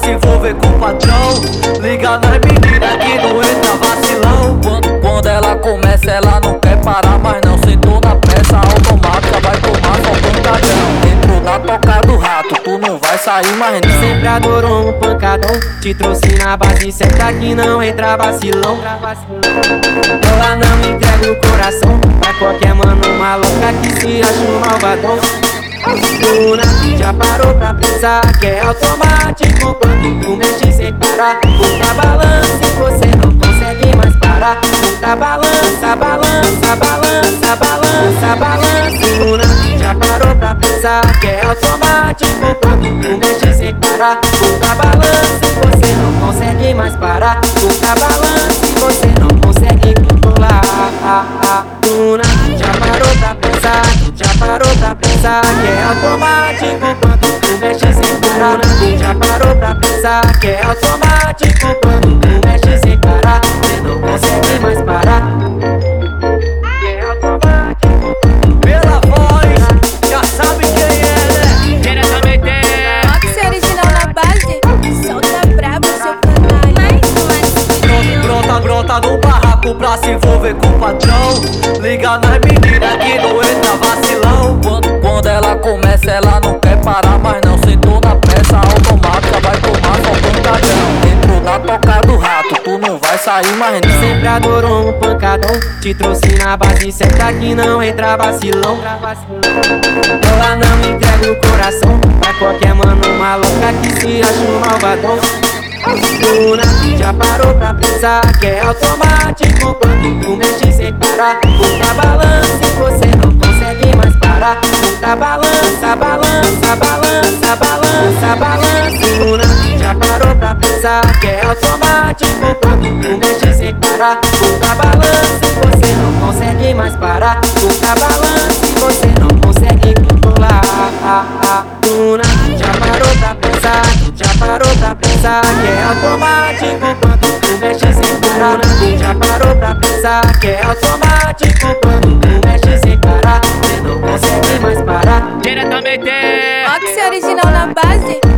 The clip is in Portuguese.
se envolver com o patrão. Liga nas meninas que não entra vacilão. Quando ela começa, ela não quer parar, mas não sentou na peça automática, vai tomar só pancadão. Dentro da toca do rato, tu não vai sair mais não. Sempre adorou um pancadão, te trouxe na base certa que não entra vacilão. Ela não entrega o coração pra qualquer mano maluca que se acha um malvadão. Já parou pra pensar que é automático quando tu mexe sem parar. Puta balança e você não consegue mais parar. Puta balança, balança, balança, balança, balança. Já parou pra pensar que é automático quando tu mexe sem parar. Puta balança e você não consegue mais parar. Puta balança e você não consegue controlar. Já parou pra pensar, já parou pra pensar que é automático quando tu mexe sem parar. Já parou pra pensar que é automático quando tu mexe sem parar. Você não consegue mais parar. Que é automático. Pela voz, já sabe quem é, né? Diretamente Fox original na base, solta brabo seu canal. Brota no barraco pra se envolver com o patrão. Liga nas meninas que não entra vacilão. Quando ela começa, ela não quer parar, mas não sentou na peça automática, vai tomar só pancadão. Dentro da toca do rato, tu não vai sair mais não. Sempre adorou um pancadão, te trouxe na base certa que não entra vacilão. Ela não entrega o coração pra qualquer mano maluca que se acha um malvadão. Já parou pra pensar que é automático quando tu mexe sem parar. Puta balança e você não consegue mais parar. Puta balança, balança, balança, balança, balança. Já parou pra pensar que é automático quando tu mexe sem parar. Puta balança e você não consegue mais parar. Puta balança e você não consegue controlar. Já parou pra pensar, já parou pra pensar que é automático quando tu mexe sem parar. Já parou pra pensar que é automático quando tu mexe sem parar. Você não consegue mais parar. diretamente Fox original na base.